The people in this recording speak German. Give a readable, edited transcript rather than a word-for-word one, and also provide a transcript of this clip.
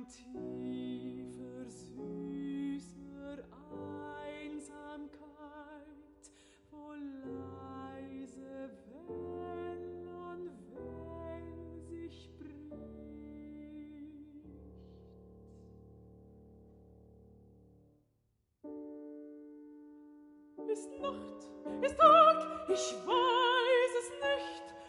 tiefer, süßer Einsamkeit, wo leise Well an Well sich bricht. Ist Nacht, ist Tag, ich weiß es nicht,